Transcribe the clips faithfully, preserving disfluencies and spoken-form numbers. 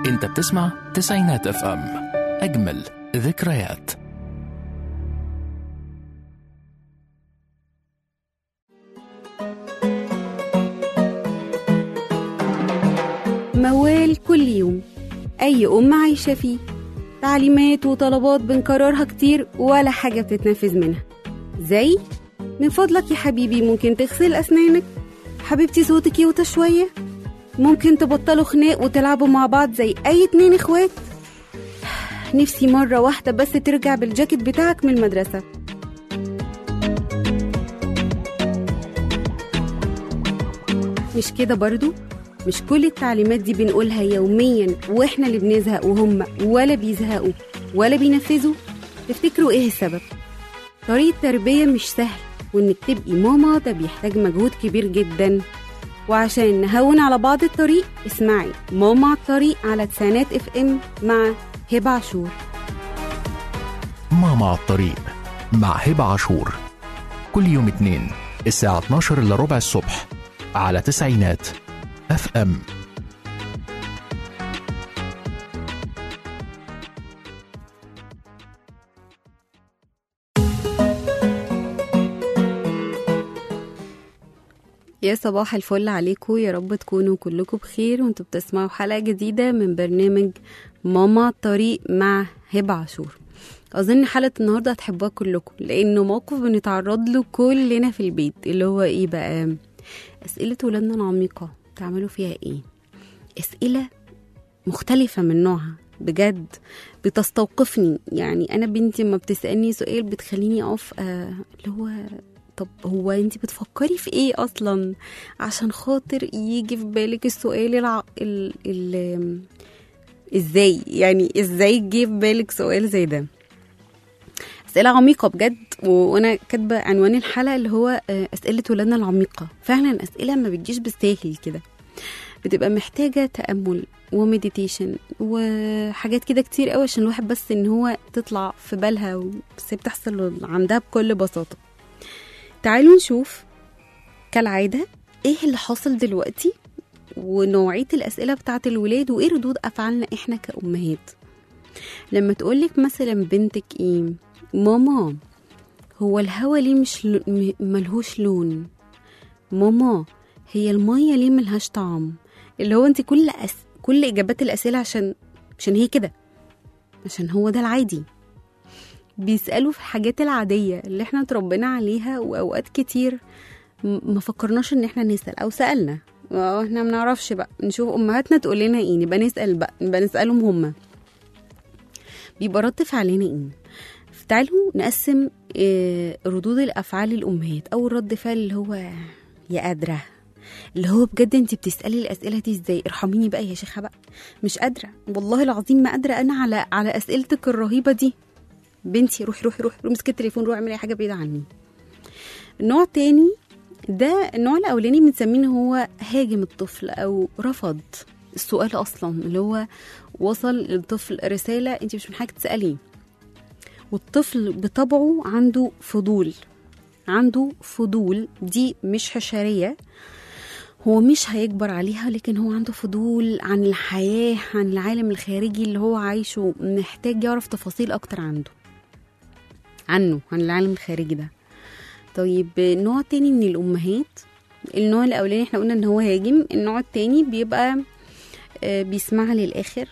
انت بتسمع تسعينات اف ام، اجمل ذكريات. موال كل يوم أي أم عايشة فيه، تعليمات وطلبات بنكررها كتير ولا حاجة بتتنفذ منها. زي من فضلك يا حبيبي ممكن تغسل أسنانك، حبيبتي صوتك يوطى شوية، ممكن تبطلوا خناق وتلعبوا مع بعض زي أي اتنين اخوات، نفسي مرة واحدة بس ترجع بالجاكيت بتاعك من المدرسة. مش كده برضو؟ مش كل التعليمات دي بنقولها يوميا واحنا اللي بنزهق وهم ولا بيزهقوا ولا بينفذوا؟ تفتكروا ايه السبب؟ طريقة تربية مش سهل، وانك تبقي ماما ده بيحتاج مجهود كبير جدا. وعشان نهون على بعض الطريق اسمعي ماما على الطريق على تسعينات اف ام مع هبة عاشور. ماما على الطريق مع هبة عاشور كل يوم اتنين الساعة اتناشر الا ربع الصبح على تسعينات اف ام. يا صباح الفل عليكم، يا رب تكونوا كلكم بخير وانتوا بتسمعوا حلقة جديدة من برنامج ماما الطريق مع هبة عاشور. أظن حلقة النهاردة هتحبوها كلكم لأنه موقف بنتعرض له كلنا في البيت، اللي هو إيه بقى؟ أسئلة ولادنا العميقة تعملوا فيها إيه؟ أسئلة مختلفة من نوعها بجد بتستوقفني. يعني أنا بنتي ما بتسألني سؤال بتخليني أقف آه اللي هو طب هو انتي بتفكري في ايه اصلا عشان خاطر يجي في بالك السؤال الع... ال... ال... ازاي يعني ازاي يجي في بالك سؤال زي ده؟ اسئله عميقه بجد، وانا كاتبه عنوان الحلقه اللي هو اسئله ولادنا العميقه. فعلا اسئله ما بتجيش بالساهل كده، بتبقى محتاجه تامل ومديتيشن وحاجات كده كتير قوي عشان الواحد بس ان هو تطلع في بالها، بس بتحصل عندها بكل بساطه. تعالوا نشوف كالعادة ايه اللي حاصل دلوقتي ونوعية الأسئلة بتاعت الولاد وايه ردود أفعالنا احنا كأمهات. لما تقولك مثلا بنتك ايه، ماما هو الهوا ليه مش ل... ملهوش لون، ماما هي المية ليه ملهاش طعم، اللي هو انت كل أس... كل إجابات الأسئلة عشان عشان هي كده، عشان هو ده العادي. بيسألوا في الحاجات العادية اللي احنا اتربينا عليها، وأوقات كتير ما فكرناش ان احنا نسأل او سألنا احنا ما نعرفش بقى نشوف امهاتنا تقول لنا ايه، نبقى نسأل بقى نبقى نسألهم هما بيبقى رد فعلنا ايه. تعالوا نقسم اه ردود الافعال الامهات. اول رد فعل اللي هو يا قادرة، اللي هو بجد انت بتسألي الاسئلة دي ازاي؟ ارحميني بقى يا شيخة بقى، مش قادرة والله العظيم ما قادرة انا على على اسئلتك الرهيبة دي. بنتي روحي روحي روحي امسكي التليفون، روحي اعملي حاجه بعيده عني. النوع التاني ده النوع الاولاني بنسميه هو هاجم الطفل او رفض السؤال اصلا، اللي هو وصل للطفل رساله انت مش محتاجه تسالي. والطفل بطبعه عنده فضول، عنده فضول، دي مش حشريه، هو مش هيكبر عليها، لكن هو عنده فضول عن الحياه، عن العالم الخارجي اللي هو عايشه، محتاج يعرف تفاصيل اكتر عنده عنه عن العالم الخارجي ده. طيب نوع تاني من الأمهات، النوع الأولاني احنا قلنا ان هو هاجم، النوع التاني بيبقى بيسمعها للآخر،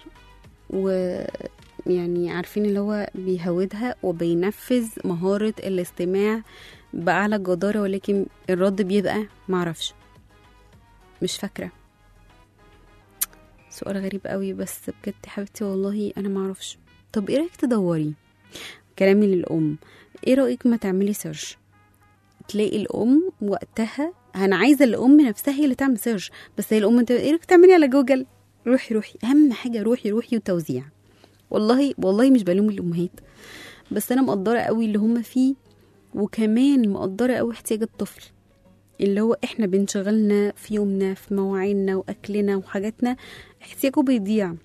ويعني عارفين اللي هو بيهودها وبينفذ مهارة الاستماع بأعلى جدارة، ولكن الرد بيبقى معرفش، مش فاكرة. سؤال غريب قوي بس بجد حبيبتي والله أنا معرفش. طب ايه رأيك تدوري؟ كلامي للأم، ايه رأيك ما تعملي سيرش؟ تلاقي الأم وقتها، أنا عايزة الأم نفسها هي اللي تعمل سيرش، بس هي الأم ايه رأيك تعملي على جوجل؟ روحي روحي أهم حاجة روحي روحي وتوزيع. والله والله مش بلوم الأمهات، بس أنا مقدرة قوي اللي هم فيه، وكمان مقدرة قوي احتياج الطفل اللي هو احنا بنشغلنا في يومنا في مواعيننا وأكلنا وحاجاتنا، احتياجه بيضيع.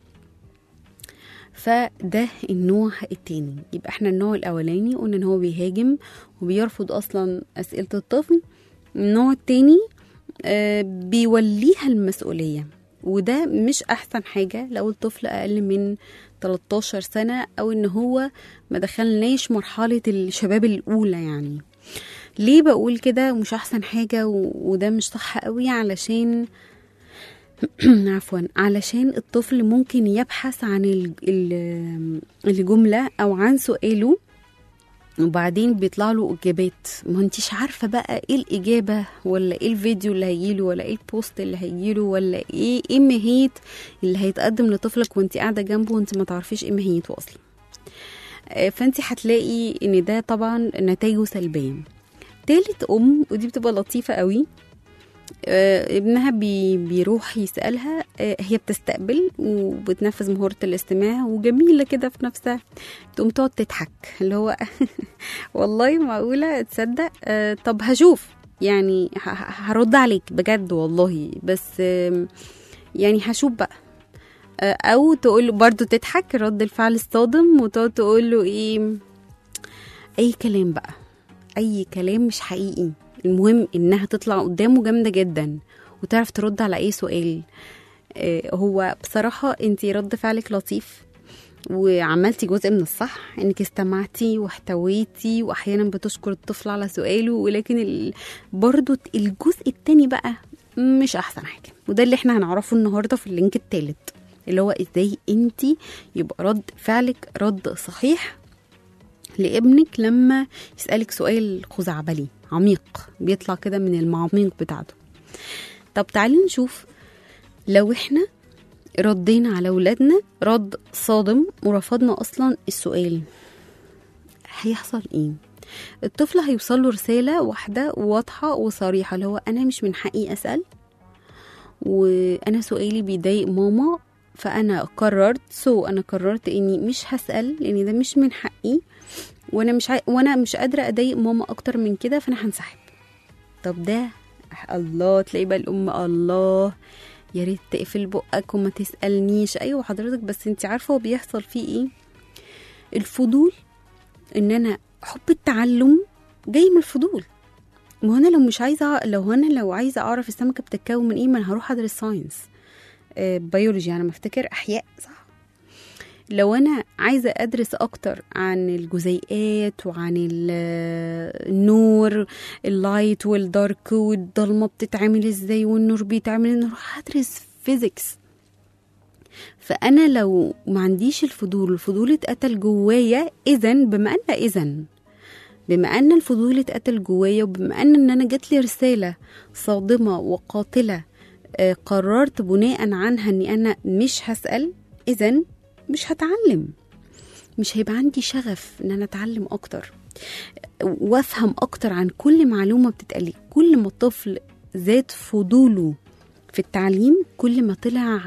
فده النوع التاني. يبقى احنا النوع الاولاني قلنا ان هو بيهاجم وبيرفض اصلا اسئله الطفل. النوع التاني آه بيوليها المسؤوليه، وده مش احسن حاجة لو الطفل اقل من تلتاشر سنة او ان هو ما دخلناش مرحلة الشباب الاولى. يعني ليه بقول كده مش احسن حاجة وده مش صح قوي؟ علشان عفوا علشان الطفل ممكن يبحث عن الجملة او عن سؤاله وبعدين بيطلع له اجابات ما انتيش عارفه بقى ايه الاجابه، ولا ايه الفيديو اللي هيجيله، ولا ايه البوست اللي هيجيله، ولا ايه ايه ماهيه اللي هيتقدم لطفلك وانت قاعده جنبه وانت ما تعرفيش ايه ماهيته اصلا. فانت هتلاقي ان ده طبعا نتائجه سلبيه. تالت ام ودي بتبقى لطيفه قوي، آه ابنها بي بيروح يسألها، آه هي بتستقبل وبتنفذ مهارة الاستماع وجميلة كده في نفسها، تقوم تقعد تضحك اللي هو والله معقولة تصدق، آه طب هشوف يعني هرد عليك بجد والله، بس آه يعني هشوف بقى، آه او تقول برضو تضحك رد الفعل الصادم وتقعد تقول له ايه، اي كلام بقى، اي كلام مش حقيقي، المهم انها تطلع قدامه جامدة جدا وتعرف ترد على اي سؤال. آه هو بصراحة انتي رد فعلك لطيف وعملتي جزء من الصح، انك استمعتي واحتويتي واحيانا بتشكر الطفل على سؤاله، ولكن ال... برضو الجزء التاني بقى مش احسن حاجة، وده اللي احنا هنعرفه النهاردة في اللينك التالت، اللي هو ازاي انتي يبقى رد فعلك رد صحيح لابنك لما يسألك سؤال خزعبلي عميق بيطلع كده من المعاميق بتاعته. طب تعالي نشوف لو احنا ردينا على ولادنا رد صادم ورفضنا اصلا السؤال هيحصل ايه؟ الطفل هيوصل له رسالة واحدة واضحة وصريحة اللي هو انا مش من حقي اسأل، وانا سؤالي بيضايق ماما، فانا قررت سو انا قررت اني مش هسأل لان ده مش من حقي، وانا مش ع... وانا مش قادره اضايق ماما اكتر من كده فانا هنسحب. طب ده الله تلاقي بقى الام الله يا ريت تقفل بقك وما تسالنيش. ايوه حضرتك، بس انت عارفه هو بيحصل فيه ايه؟ الفضول، ان انا حب التعلم جاي من الفضول. ما انا لو مش عايزه لو انا لو عايزه اعرف السمكه بتتكون من ايه ما انا هروح ادرس ساينس، آه بيولوجي، انا مفتكر احياء صح. لو أنا عايزة أدرس أكتر عن الجزيئات وعن النور اللايت والدارك والضلمة بتتعمل إزاي والنور بيتعمل، أنا أروح أدرس فيزيكس. فأنا لو ما عنديش الفضول، الفضول اتقتل جوايا، إذن بما أن إذن بما أن الفضول اتقتل جوايا وبما أن, أن أنا جات لي رسالة صادمة وقاتلة آه قررت بناء عنها أني أنا مش هسأل، إذن مش هتعلم، مش هيبقى عندي شغف ان انا اتعلم اكتر وافهم اكتر عن كل معلومة بتتقالي. كل ما الطفل زاد فضوله في التعليم كل ما طلع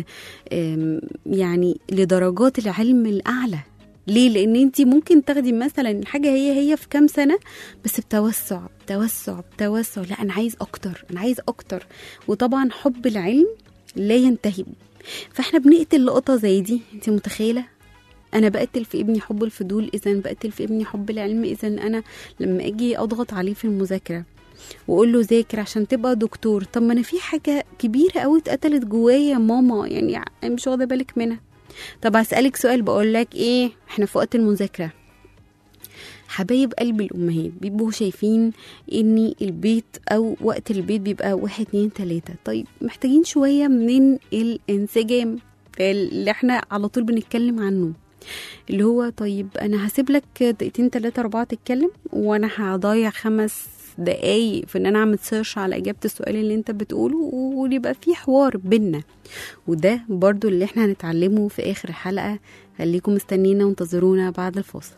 يعني لدرجات العلم الاعلى. ليه؟ لان انتي ممكن تاخدي مثلا الحاجة هي هي في كام سنة بس بتوسع بتوسع بتوسع، لا انا عايز اكتر انا عايز اكتر. وطبعا حب العلم لا ينتهي، فاحنا بنقتل لقطة زي دي. انت متخيلة انا بقتل في ابني حب الفضول، اذا بقتل في ابني حب العلم، اذا انا لما اجي اضغط عليه في المذاكرة واقول له ذاكر عشان تبقى دكتور، طب ما انا في حاجة كبيرة قوي اتقتلت جوايا ماما يعني مش واخدة بالك منها. طب هسألك سؤال، بقول لك ايه، احنا في وقت المذاكرة حبايب قلب الأمهات بيبقوا شايفين ان البيت او وقت البيت بيبقى واحد اتنين تلاتة، طيب محتاجين شوية من الانسجام اللي احنا على طول بنتكلم عنه، اللي هو طيب انا هسيب لك دقيقتين تلاتة اربعة تتكلم وانا هضيع خمس دقايق في ان انا اعمل سيرش على اجابة السؤال اللي انت بتقوله ويبقى في حوار بينا. وده برضو اللي احنا هنتعلمه في اخر الحلقة. خليكم مستنينا وانتظرونا بعد الفاصل.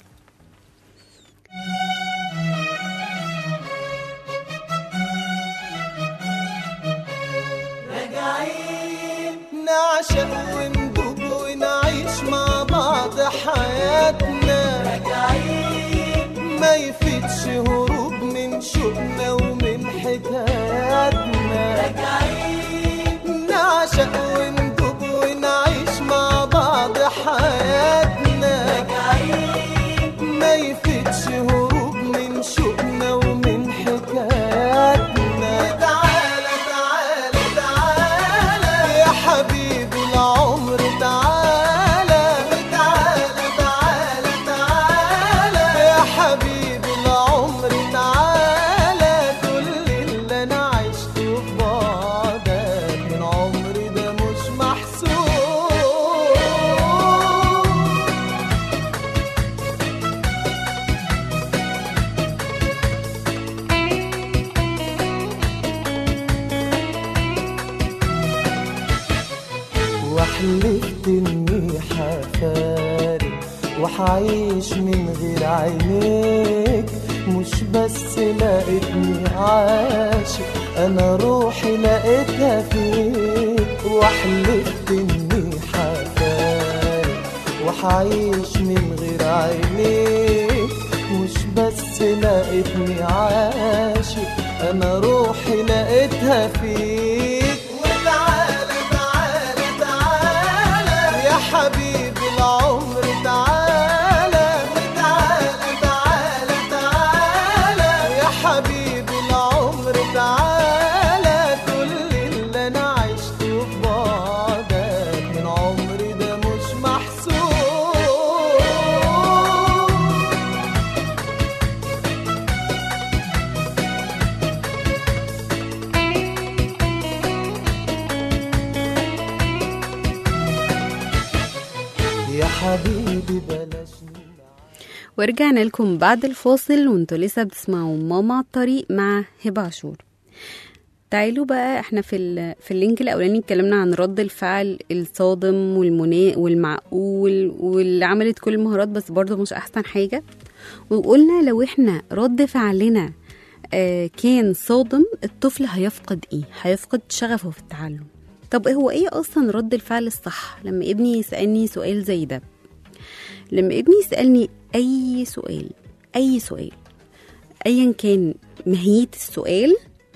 راجعين نعشق وندوب ونعيش مع بعض حياتنا، راجعين ما يفيدش هروب من شوقنا ومن حكاياتنا، راجعين نعشق وندوب ونعيش مع بعض حياتنا، راجعين ما يفيدش هروب من شوقنا ومن حكاياتنا. تعالى تعالى تعالى يا وحلفت اني حفارق وحعيش من غير عينيك، مش بس لقيتني عاشق، انا روحي لقيتها فيك. وحلفت اني حفارق وحعيش من غير عينيك، مش بس لقيتني عاشق، انا روحي لقيتها فيك. وتعالى تعالى تعالى يا حبيبي العمر، تعالى تعالى تعالى تعالى يا حبيبي العمر، تعالى. كل اللي انا عشته في بعدك من عمري ده مش محسوب. يا حبيبي بلاش. ورجعنا لكم بعد الفاصل وانتوا لسه بتسمعوا ماما على الطريق مع هبة عاشور. تعالوا بقى احنا في في اللينك الاولاني اتكلمنا عن رد الفعل الصادم والمنا والمعقول واللي عملت كل المهارات بس برضه مش احسن حاجه، وقلنا لو احنا رد فعلنا اه كان صادم الطفل هيفقد ايه؟ هيفقد شغفه في التعلم. طب هو ايه اصلا رد الفعل الصح لما ابني يسالني سؤال زي ده؟ لما ابني يسالني اي سؤال اي سؤال ايا كان ماهية السؤال،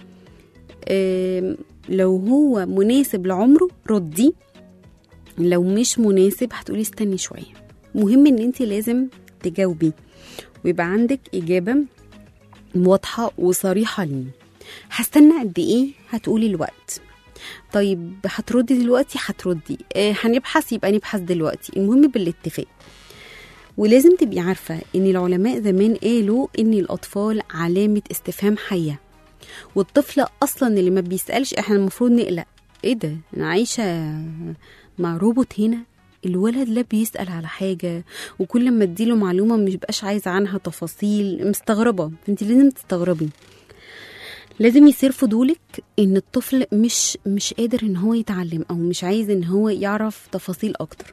اه لو هو مناسب لعمره ردي، لو مش مناسب هتقولي استني شوية. مهم ان انت لازم تجاوبي ويبقى عندك اجابة واضحة وصريحة ليه. هستنى قد ايه؟ هتقولي الوقت. طيب هتردي دلوقتي؟ هتردي. اه هنبحث؟ يبقى نبحث دلوقتي. المهم بالاتفاق. ولازم تبقي عارفة ان العلماء زمان قالوا ان الاطفال علامة استفهام حية، والطفل اصلا اللي ما بيسألش احنا المفروض نقلق. ايه ده انا عايشة مع روبوت هنا؟ الولد لا بيسأل على حاجة، وكل ما اديله معلومة مش بقاش عايز عنها تفاصيل، مستغربة. فانت لازم تستغربي، لازم يصير فضولك ان الطفل مش مش قادر ان هو يتعلم او مش عايز ان هو يعرف تفاصيل اكتر.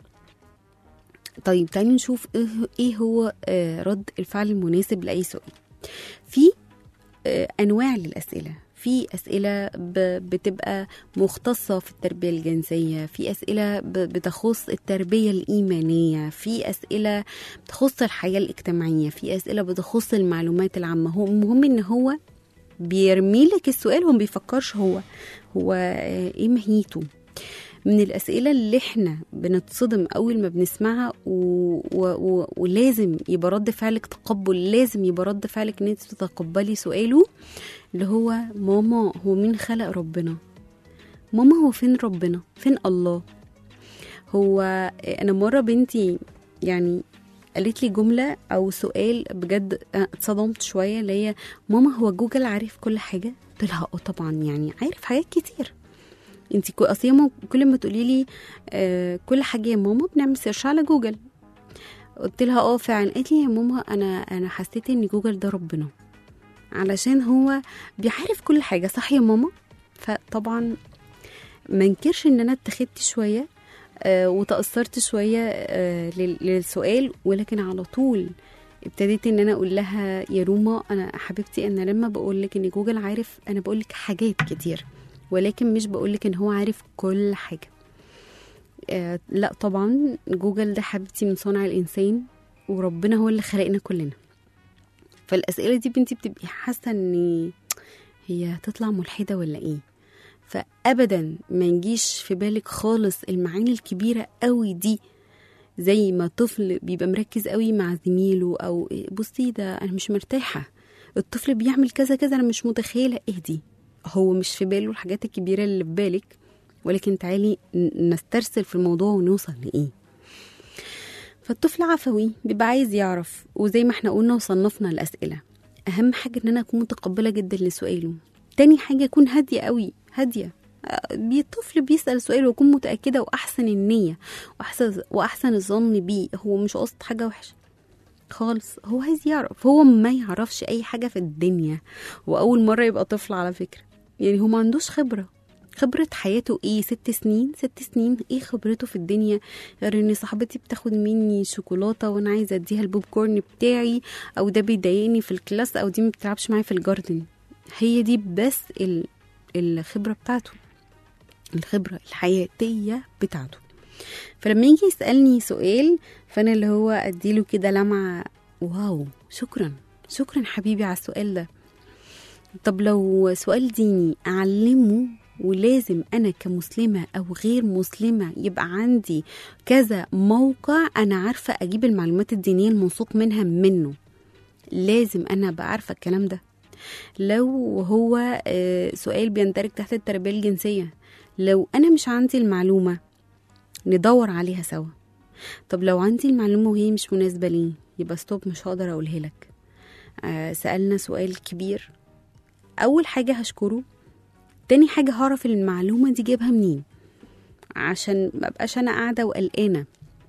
طيب تعالي نشوف ايه هو رد الفعل المناسب لأي سؤال. في انواع للأسئلة. في أسئلة بتبقى مختصة في التربية الجنسية، في أسئلة بتخص التربية الإيمانية، في أسئلة بتخص الحياة الاجتماعية، في أسئلة بتخص المعلومات العامة. هو المهم ان هو بيرمي لك السؤال وما بيفكرش هو هو ايه ماهيته. من الأسئلة اللي احنا بنتصدم أول ما بنسمعها و... و... و... ولازم يبقى رد فعلك تقبل، لازم يبقى رد فعلك ان انت تتقبلي سؤاله، اللي هو ماما هو مين خلق ربنا؟ ماما هو فين ربنا؟ فين الله؟ هو أنا مرة بنتي يعني قالت لي جملة أو سؤال بجد اتصدمت شوية، اللي هي ماما هو جوجل عارف كل حاجة؟ قلت لها اه طبعا يعني عارف حاجات كتير. انت اصلا كل ما تقولي لي آه كل حاجه يا ماما بنعمل سيرش على جوجل. قلت لها اه فعلا. قالت لي يا ماما انا انا حسيت ان جوجل ده ربنا علشان هو بيعرف كل حاجه. صح يا ماما؟ فطبعا ما انكرش ان انا اتخذت شويه آه وتاثرت شويه آه للسؤال، ولكن على طول ابتديت ان انا اقول لها يا روما انا حبيبتي انا لما بقول لك ان جوجل عارف انا بقول لك حاجات كتير، ولكن مش بقولك ان هو عارف كل حاجة. آه لا طبعا جوجل ده حبيبتي من صنع الانسان، وربنا هو اللي خلقنا كلنا. فالاسئلة دي بنتي بتبقي حاسة ان هي هتطلع ملحدة ولا ايه، فابدا ما نجيش في بالك خالص المعاني الكبيرة قوي دي، زي ما طفل بيبقى مركز قوي مع زميله او بصي ده انا مش مرتاحة، الطفل بيعمل كذا كذا انا مش متخيلة ايه دي. هو مش في باله الحاجات الكبيرة اللي في بالك، ولكن تعالي نسترسل في الموضوع ونوصل لإيه. فالطفل عفوي بيبقى عايز يعرف، وزي ما احنا قلنا وصنفنا الأسئلة، أهم حاجة إن أنا أكون متقبلة جدا لسؤاله. تاني حاجة أكون هادية قوي، هادية. الطفل بيسأل سؤال ويكون متأكدة وأحسن النية وأحسن, وأحسن الظن بيه، هو مش قصد حاجة وحشة خالص، هو عايز يعرف. هو ما يعرفش أي حاجة في الدنيا، وأول مرة يبقى طفل على فكرة، يعني هو ما عندوش خبرة، خبرة حياته ايه؟ ست سنين ست سنين ايه خبرته في الدنيا غير ان صاحبتي بتاخد مني شوكولاتة وانا عايزة اديها البوب كورن بتاعي، او ده بيضايقني في الكلاس، او دي ما بتلعبش معايا في الجاردن. هي دي بس ال... الخبرة بتاعته، الخبرة الحياتية بتاعته. فلما يجي يسألني سؤال فانا اللي هو اديله كده لمعة واو شكرا شكرا حبيبي على السؤال ده. طب لو سؤال ديني أعلمه، ولازم أنا كمسلمة أو غير مسلمة يبقى عندي كذا موقع أنا عارفة أجيب المعلومات الدينية الموثوق منها منه، لازم أنا أبقى عارفة الكلام ده. لو هو سؤال بيندرج تحت التربية الجنسية، لو أنا مش عندي المعلومة ندور عليها سوا. طب لو عندي المعلومة وهي مش مناسبة لي يبقى ستوب، مش هقدر أقولها لك. سألنا سؤال كبير، أول حاجة هشكره، تاني حاجة هعرف المعلومة دي جايبها منين عشان مبقاش أنا قاعدة وقلقانة.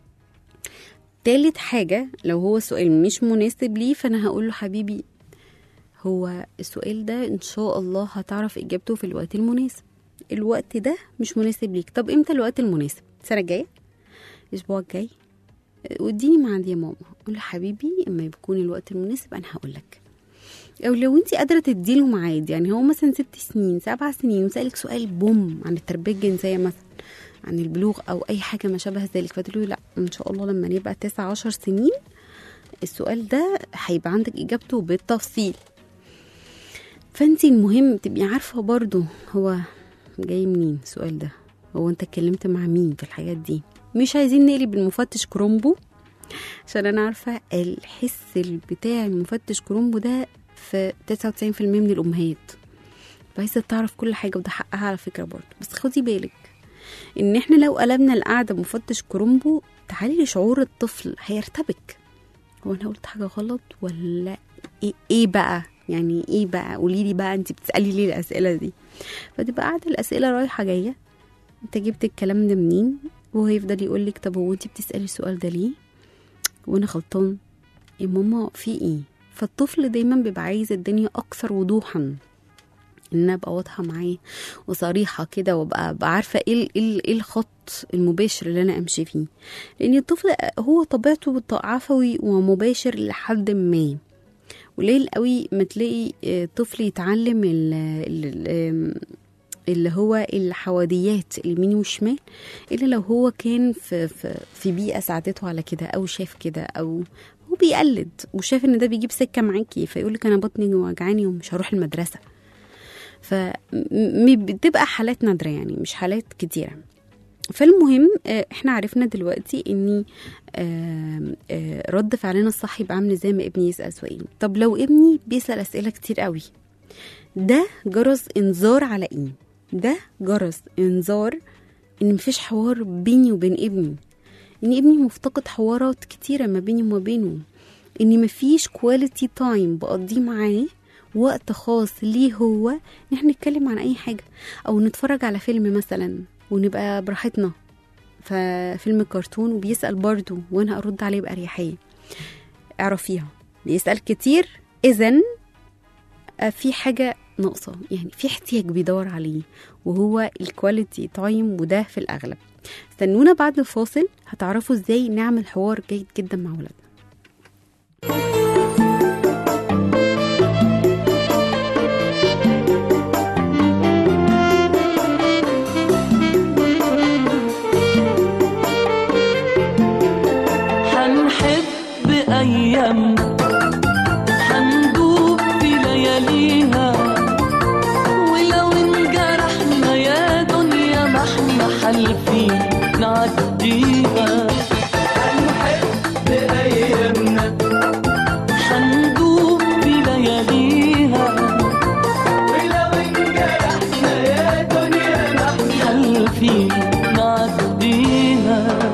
تالت حاجة لو هو السؤال مش مناسب لي فأنا هقوله حبيبي هو السؤال ده إن شاء الله هتعرف إجابته في الوقت المناسب، الوقت ده مش مناسب ليك. طب إمتى الوقت المناسب؟ السنة الجاية، الأسبوع الجاي، واديني معادي يا ماما. قول حبيبي اما يكون الوقت المناسب أنا هقولك. او لو انت قادره تديله ميعاد، يعني هو مثلا ست سنين سبع سنين وسالك سؤال بوم عن التربيه الجنسيه مثلا، عن البلوغ او اي حاجه ما شابه ذلك، فتقولي لا ان شاء الله لما نبقى تسع عشر سنين السؤال ده هيبقى عندك اجابته بالتفصيل. فانت المهم تبقي عارفه برضو هو جاي منين السؤال ده، هو انت اتكلمت مع مين في الحاجات دي. مش عايزين نقلب المفتش كرومبو، عشان انا عارفه الحس بتاع المفتش كرومبو ده في تسعة وتسعين بالمية من الأمهات عايزة تعرف كل حاجة، وده حقها على فكرة برضو. بس خدي بالك إن إحنا لو قلبنا القعدة مفتش كرومبو تعالي شعور الطفل هيرتبك، هو أنا قلت حاجة غلط ولا إيه, إيه بقى يعني إيه بقى قوليلي بقى أنت بتسألي ليه الأسئلة دي. فتبقى قاعدة الأسئلة رايحة جاية، أنت جبت الكلام ده منين، وهو يفضل يقولك طب هو أنت بتسألي السؤال ده ليه وأنا غلطان يا ماما في إيه. فالطفل دايما بيبقى عايز الدنيا اكثر وضوحا، ان انا ابقى واضحه معاه وصريحه كده، وابقى عارفه ايه ايه الخط المباشر اللي انا امشي فيه. لان الطفل هو طبيعته عفوي ومباشر لحد ما، قليل قوي ما تلاقي طفل يتعلم اللي هو الحواديات اليمين والشمال الا لو هو كان في في, في بيئه ساعدته على كده، او شاف كده، او هو بيقلد وشاف ان ده بيجيب سكه معاكي فيقولك انا بطني وجعاني ومش هروح المدرسه. فبتبقى حالات نادره يعني مش حالات كتيره. فالمهم احنا عرفنا دلوقتي ان رد فعلنا الصح يبقى عامل زي ما ابني يسال سؤال. طب لو ابني بيسال اسئله كتير قوي، ده جرس انذار على ايه؟ ده جرس انذار ان مفيش حوار بيني وبين ابني، ان ابني مفتقد حوارات كتيرة ما بيني وما بينه، ان مفيش كواليتي تايم بقضيه معاه، وقت خاص ليه هو ان احنا نتكلم عن اي حاجة، او نتفرج على فيلم مثلا ونبقى براحتنا ففيلم كرتون وبيسأل برضو وانا ارد عليه بأريحية. اعرفيها بيسأل كتير، اذن في حاجة ناقصة، يعني في احتياج بيدور عليه وهو الكواليتي تايم، وده في الأغلب. استنونا بعد الفاصل هتعرفوا ازاي نعمل حوار جيد جدا مع ولادنا. حنحب أيامنا، حندوب في لياليها، ولو انجرحنا يا دنيا ما احنا حالفين نعديها. حنحب أيامنا، حندوب في لياليها، ولو انجرحنا يا دنيا ما احنا حالفين نعديها.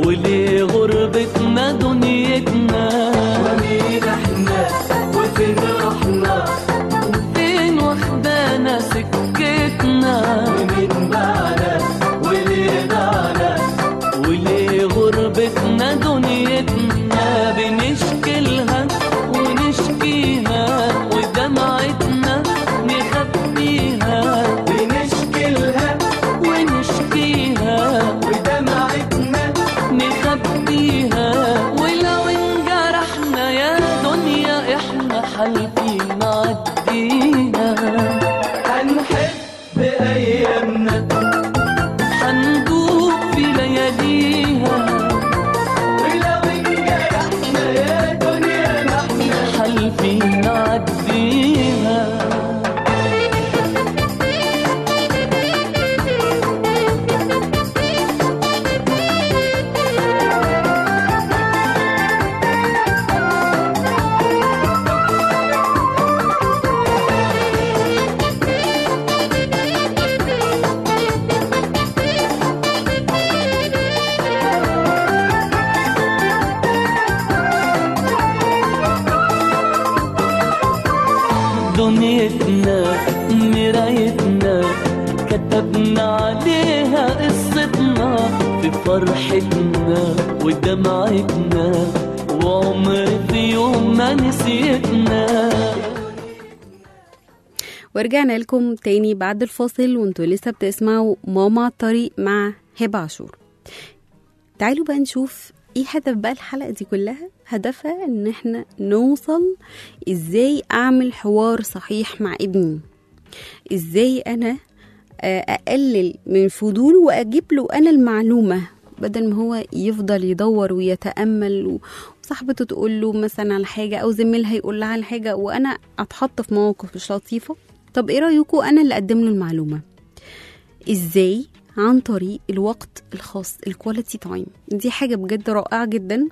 وليه غربتنا دنيتنا؟ ومين احنا وفين رحنا؟ فين واخدانا سكتنا؟ ومين معنا وليه ضعنا؟ وليه غربتنا دنيتنا؟ بنشكلها ونشكيها ودمعتنا نخبيها. بنشكلها ونشكيها ودمعتنا نخبيها. ولو انجرحنا يا دنيا احنا حالفين نعديها. هنحب أيامنا هندوب في لياليها. ولو انجرحنا يا دنيا نحنا حالفين نعديها. دنيتنا مرايتنا كتبنا عليها قصتنا، في فرحتنا ودمعتنا وعمر في يوم ما نسيتنا. ورجعنا لكم تاني بعد الفاصل وانتوا لسه بتسمعوا ماما على الطريق مع هبة عاشور. تعالوا بقى نشوف ايه هدف بقى الحلقة دي كلها. هدفها ان احنا نوصل ازاي اعمل حوار صحيح مع ابني، ازاي انا اقلل من فضوله واجيب له انا المعلومة بدل ما هو يفضل يدور ويتأمل وصاحبته تقول له مثلا على حاجة او زميلها يقول لها على حاجة وانا اتحط في مواقف مش لطيفة. طب ايه رأيكم انا اللي اقدم له المعلومة ازاي؟ عن طريق الوقت الخاص، الكواليتي تايم. دي حاجة بجد رائعة جدا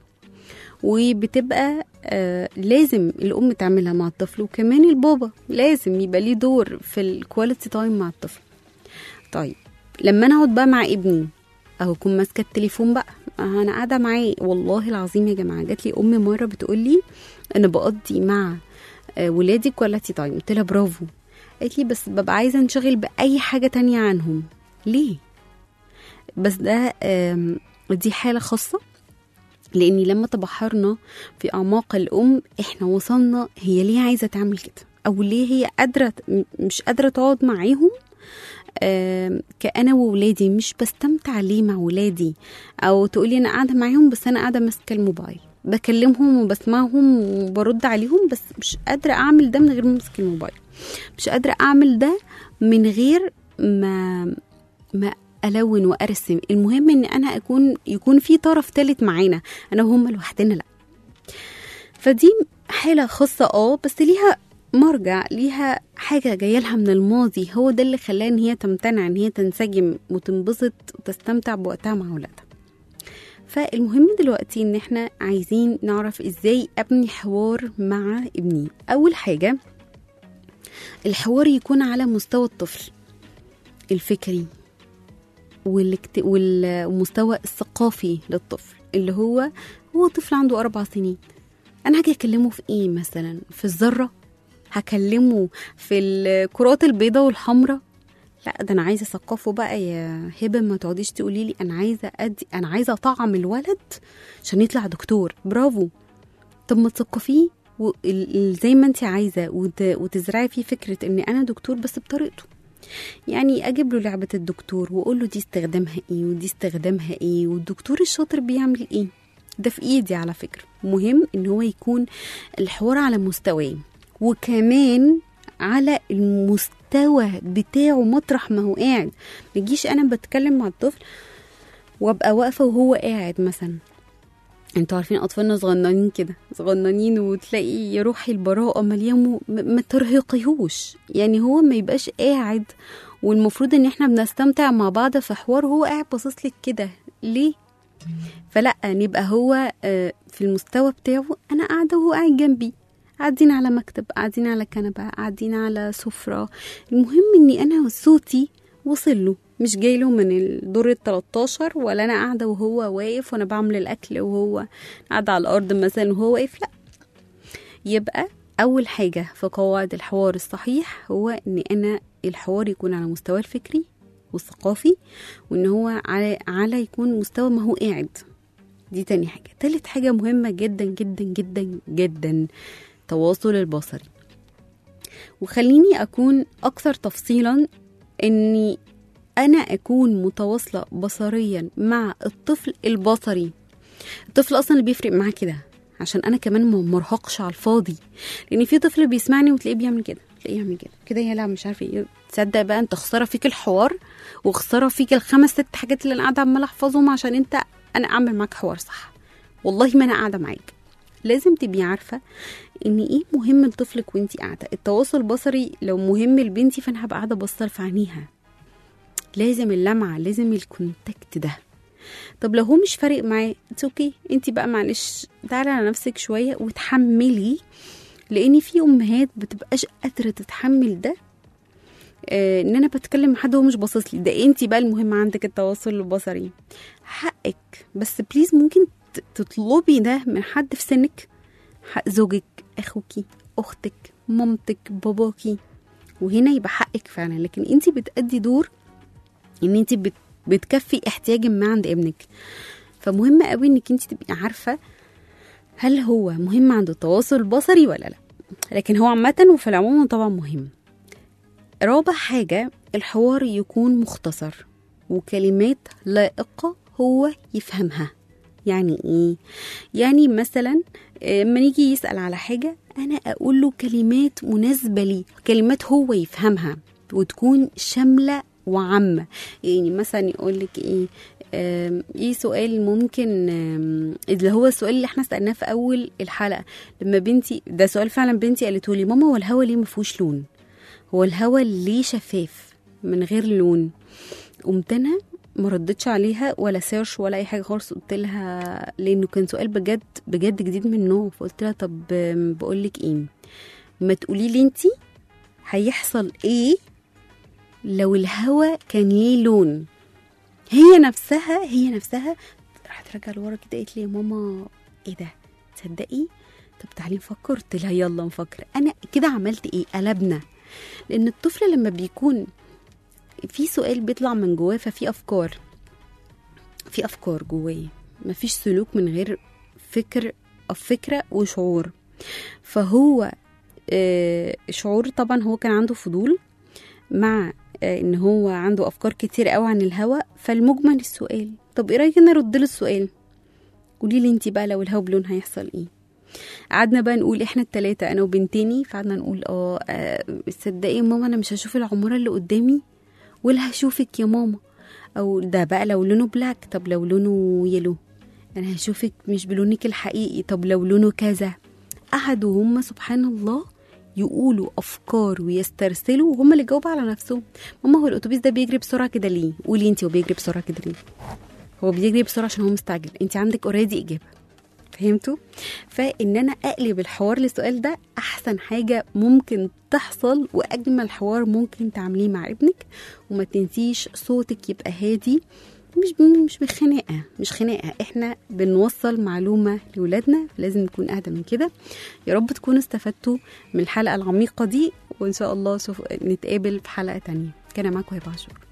وبتبقى آه لازم الأم تعملها مع الطفل، وكمان البابا لازم يبقى ليه دور في الكواليتي تايم مع الطفل. طيب لما أنا أقعد بقى مع ابني أو أكون ماسكة التليفون بقى أنا قاعدة معاه، والله العظيم يا جماعة جات لي أم مرة بتقولي أنا بقضي مع آه ولادي كواليتي تايم. قلت لها برافو. قالت لي بس ببقى عايزة انشغل بأي حاجة تانية عنهم. ليه؟ بس ده دي حالة خاصة، لأني لما تبحرنا في أعماق الأم إحنا وصلنا هي ليه عايزة تعمل كده، أو ليه هي قادرة مش قادرة تقعد معاهم كأنا وولادي، مش بستمتع ليه مع ولادي. أو تقولي أنا قاعدة معاهم بس أنا قاعدة ماسكة الموبايل بكلمهم وبسمعهم وبرد عليهم، بس مش قادرة أعمل ده من غير ماسك الموبايل، مش قادرة أعمل ده من غير ما ما ألون وأرسم. المهم إن أنا أكون يكون في طرف ثالث معانا، أنا وهم لوحدنا لا. فدي حالة خاصة اه بس ليها مرجع، ليها حاجة جاية لها من الماضي، هو ده اللي خلاها إن هي تمتنع إن هي تنسجم وتنبسط وتستمتع بوقتها مع ولادها. فالمهم دلوقتي إن إحنا عايزين نعرف إزاي أبني حوار مع ابني. أول حاجة الحوار يكون على مستوى الطفل الفكري والمستوى الثقافي للطفل، اللي هو هو طفل عنده أربع سنين. أنا هاجي أكلمه في إيه مثلا؟ في الذرة؟ هكلمه في الكرات البيضاء والحمراء؟ لا، ده أنا عايزة أثقفه بقى يا هبة. ما تقعديش تقولي لي أنا عايزة أدي أنا عايزة أطعم الولد عشان يطلع دكتور. برافو. طب ما تثقفيه زي ما أنت عايزة وتزرعي فيه فكرة إن أنا دكتور بس بطريقته. يعني اجيب له لعبه الدكتور واقول له دي استخدامها ايه ودي استخدامها ايه والدكتور الشاطر بيعمل ايه. ده في ايدي على فكره. مهم ان هو يكون الحوار على مستواه، وكمان على المستوى بتاعه مطرح ما هو قاعد. ما يجيش انا بتكلم مع الطفل وابقى واقفه وهو قاعد مثلا. انتوا عارفين اطفالنا صغننين كده صغننين وتلاقي يا روحي البراءه مليان، ما ترهقيهوش. يعني هو ما يبقاش قاعد والمفروض ان احنا بنستمتع مع بعض في حوار هو قاعد باصص لك كده ليه. فلا، نبقى هو في المستوى بتاعه، انا قاعده وهو قاعد جنبي، قاعدين على مكتب، قاعدين على كنبه، قاعدين على سفره. المهم اني انا صوتي وصل له مش جايله من الدور التلتاشر، ولا انا قاعده وهو واقف وانا بعمل الاكل وهو قاعده على الارض مثلا وهو واقف، لا. يبقى اول حاجه في قواعد الحوار الصحيح هو ان انا الحوار يكون على مستوى الفكري والثقافي، وان هو على على يكون مستوى ما هو قاعد. دي تاني حاجه. تالت حاجه مهمه جدا جدا جدا جدا، تواصل البصري. وخليني اكون اكثر تفصيلا، اني انا اكون متواصله بصريا مع الطفل البصري. الطفل اصلا اللي بيفرق معاه كده، عشان انا كمان ما مرهقش على الفاضي. لان في طفل بيسمعني وتلاقيه بيعمل كده، تلاقيه يعمل كده كده، يا لا مش عارف ايه. تصدق بقى انت خساره فيك الحوار، وخساره فيك الخمس ست حاجات اللي انا قاعده عماله احفظهم عشان انت انا اعمل معاك حوار صح. والله ما انا قاعده معاك. لازم تبقي عارفه ان ايه مهم لطفلك وانتي قاعده. التواصل البصري لو مهم لبنتي فانا هبقى قاعده بصل في عينيها، لازم اللمعه، لازم الكونتاكت ده. طب لو هو مش فارق معاه اوكي، انتي بقى معلش تعالي على نفسك شويه وتحملي، لان في امهات بتبقاش قادره تتحمل ده. آه ان انا بتكلم مع حد وهو مش باصص لي، ده انتي بقى المهم عندك التواصل البصري، حقك. بس بليز ممكن تطلبي ده من حد في سنك، حق زوجك، اخوكي، اختك، مامتك، باباكي، وهنا يبقى حقك فعلا. لكن انتي بتأدي دور ان انتي بت بتكفي احتياج ما عند ابنك. فمهم قوي انك انتي تبقي عارفه هل هو مهم عنده التواصل البصري ولا لا. لكن هو عامه وفي العموم طبعا مهم. رابع حاجه، الحوار يكون مختصر وكلمات لائقه هو يفهمها. يعني ايه؟ يعني مثلا لما نيجي يسأل على حاجة انا اقول له كلمات مناسبة لي، كلمات هو يفهمها وتكون شاملة وعامة. يعني مثلا يقول لك ايه ايه سؤال ممكن، اللي هو السؤال اللي احنا سألناه في اول الحلقة لما بنتي، ده سؤال فعلا بنتي قالته لي، ماما هو الهوا ليه مفهوش لون؟ هو الهوا ليه شفاف من غير لون؟ قمت انا ما ردتش عليها ولا سيرش ولا اي حاجه خالص، قلت لها لانه كان سؤال بجد بجد جديد من نوعه. فقلت لها طب بقول لك ايه، ما تقولي لي انتي هيحصل ايه لو الهوا كان ليه لون؟ هي نفسها هي نفسها راحت راجعه لورا كده قالت لي يا ماما ايه ده، تصدقي طب تعالي نفكر. قلت لها يلا نفكر. انا كده عملت ايه؟ قلبنا. لان الطفل لما بيكون في سؤال بيطلع من جواه، ففي افكار في افكار جواه، مفيش سلوك من غير فكر فكره وشعور. فهو آه شعور طبعا، هو كان عنده فضول مع آه ان هو عنده افكار كتير قوي عن الهواء. فالمجمل السؤال، طب ايه رايك انا ارد له السؤال، قولي لي انتي بقى لو الهواء بلون هيحصل ايه؟ قعدنا بقى نقول احنا التلاتة انا وبنتيني، فقعدنا نقول اه تصدقي يا ماما انا مش هشوف العماره اللي قدامي ولا هشوفك يا ماما. او ده بقى لو لونه بلاك، طب لو لونه يلو انا هشوفك مش بلونك الحقيقي، طب لو لونه كذا. قعدوا هم سبحان الله يقولوا افكار ويسترسلوا وهم اللي جاوبوا على نفسهم. ماما هو الاتوبيس ده بيجري بسرعه كده ليه؟ قولي انتي هو بيجري بسرعه كده ليه؟ هو بيجري بسرعه عشان هو مستعجل. انتي عندك اوريدي اجابه. فهمتوا؟ فان انا اقلب الحوار للسؤال ده احسن حاجه ممكن تحصل، واجمل حوار ممكن تعمليه مع ابنك. وما تنسيش صوتك يبقى هادي، مش مش بخناقه مش خناقه احنا بنوصل معلومه لاولادنا، لازم نكون اهدى من كده. يا رب تكونوا استفدتوا من الحلقه العميقه دي، وان شاء الله شوف نتقابل في حلقه تانية. كان معاكم هبه عاشور.